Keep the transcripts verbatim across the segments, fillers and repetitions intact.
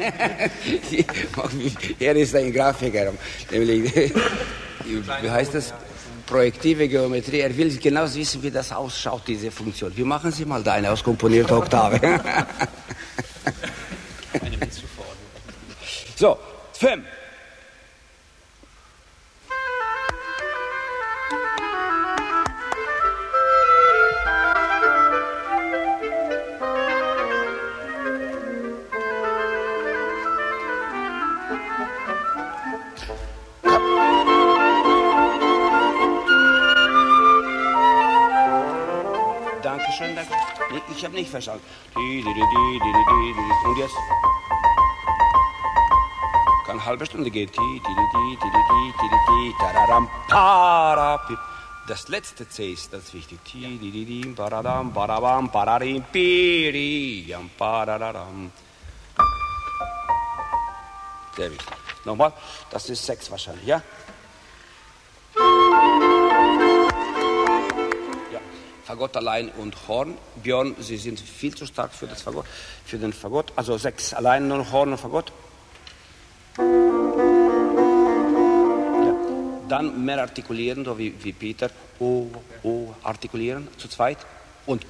Er ist ein Grafiker, nämlich, wie heißt das? Projektive Geometrie. Er will genau wissen, wie das ausschaut, diese Funktion. Wie machen Sie mal da eine auskomponierte Oktave? Eine Mitzuverordnung. So, fünf. Dankeschön, danke. Nee, ich habe nicht verstanden. Und jetzt? Kann eine halbe Stunde gehen. Das letzte C ist das wichtig. Sehr wichtig. Nochmal, das ist sechs wahrscheinlich, ja? Fagott allein und Horn. Björn, Sie sind viel zu stark für das Fagott, für den Fagott. Also sechs allein, nur Horn und Fagott. Ja. Dann mehr artikulieren, so wie, wie Peter. O, O, artikulieren, zu zweit. Und.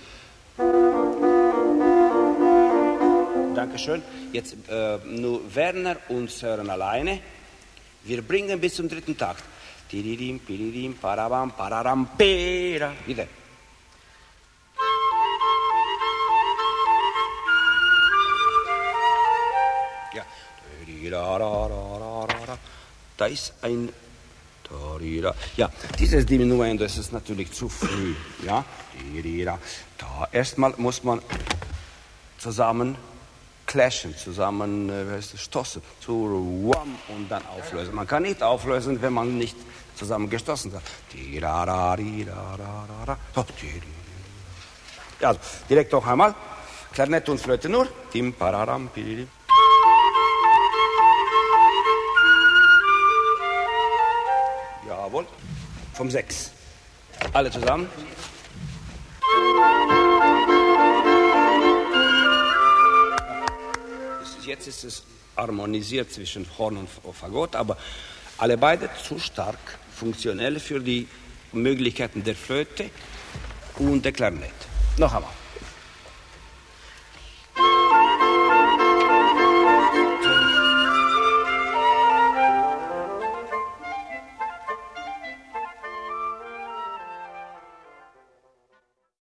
Dankeschön. Jetzt äh, nur Werner und Sören alleine. Wir bringen bis zum dritten Takt. Tiridim, piridim, parabam, pararam, pera. Wieder. Da ist ein... Ja, dieses Diminuendo ist natürlich zu früh. Ja? Da erstmal muss man zusammen clashen, zusammen äh, stoßen, zu wham, und dann auflösen. Man kann nicht auflösen, wenn man nicht zusammen gestoßen hat. Ja, also, direkt noch einmal. Klarinette und Flöte nur. Tim, pararam, piridim. Jawohl. Vom sechs. Alle zusammen. Jetzt ist es harmonisiert zwischen Horn und Fagott, aber alle beide zu stark funktionell für die Möglichkeiten der Flöte und der Klarinette. Noch einmal.